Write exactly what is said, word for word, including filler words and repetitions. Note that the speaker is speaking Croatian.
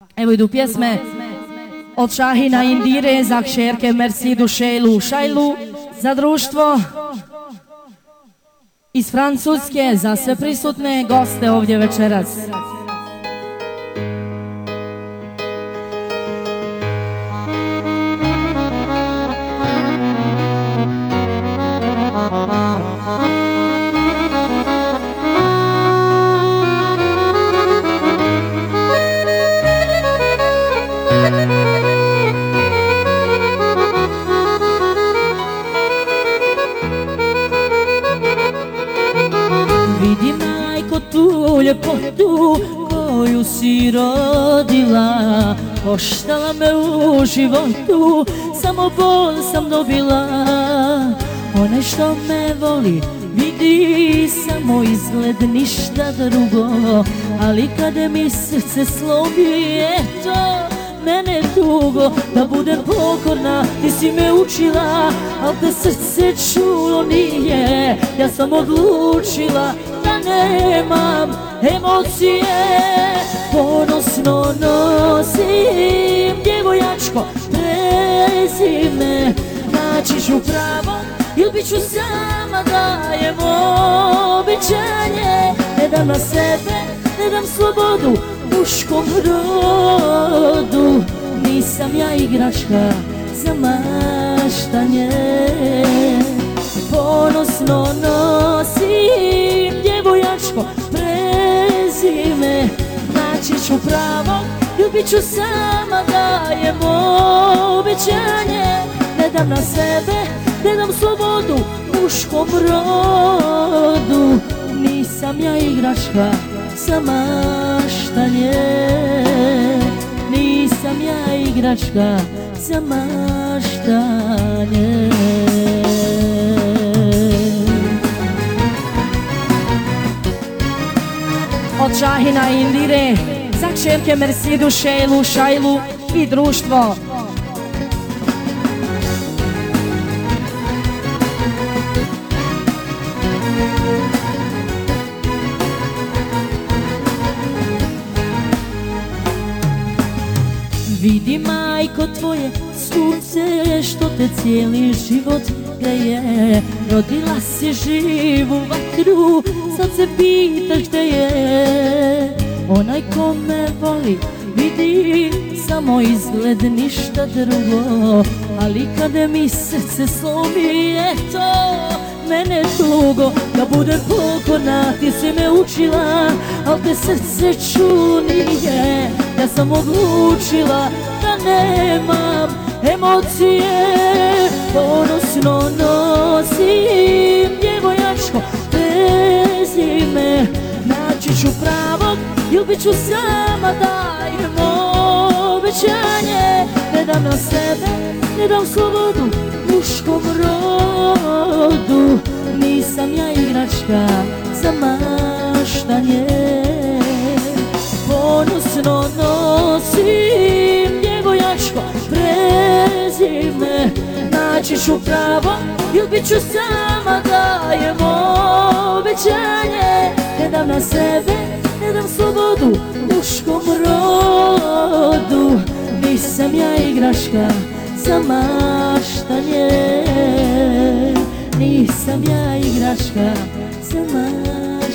Evo idu pjesme od Šahina Indire za kćerke Mersidu Šejlu Šajlu, za društvo iz Francuske, za sve prisutne goste ovdje večeras. Vidi majko tu ljepotu koju si rodila, koštala me u životu, samo bol sam dobila. Onaj što me voli vidi samo izgled, ništa drugo, ali kada mi srce slomi, eto mene tugo. Da budem pokorna, ti si me učila, al te srce čulo nije. Ja sam odlučila da nemam emocije, ponosno nosim djevojačko prezime. Naći ću pravo ili bit ću sama, dajem obećanje. Ne dam na sebe, ne dam slobodu muškom rodu. Nisam ja igračka za maštanje, ponosno nosim djevojačko prezime. Naći ću pravo ili bit ću sama, dajem obećanje. Ne dam na sebe, ne dam slobodu muškom rodu. Nisam ja igračka za maštanje, nisam ja igračka za maštanje. Od Šahina Indire za kćerke Mersidu Šejlu Šajlu i društvo. Vidi majko tvoje sunce što te cijeli život greje. Rodila si živu vatru, sad se pitaš gde je. Onaj ko me voli vidi samo izgled, ništa drugo, ali kada mi srce slomi, eto mene tugo. Da budem pokorna, ti si me učila, al te srce čulo nije. Ja sam odlučila da nemam emocije, ponosno nosim djevojačko prezime. Naći ću pravo ili bit ću sama, dajem obećanje. Ne dam na sebe, ne dam slobodu muškom rodu. Nisam ja igračka za maštanje, ponosno nosim djevojačko prezime. Naći ću pravo ili bit ću sama, dajem obećanje. Ne dam na sebe, ne dam slobodu muškom rodu. Nisam ja igračka za maštanje, nisam ja igračka za maštanje.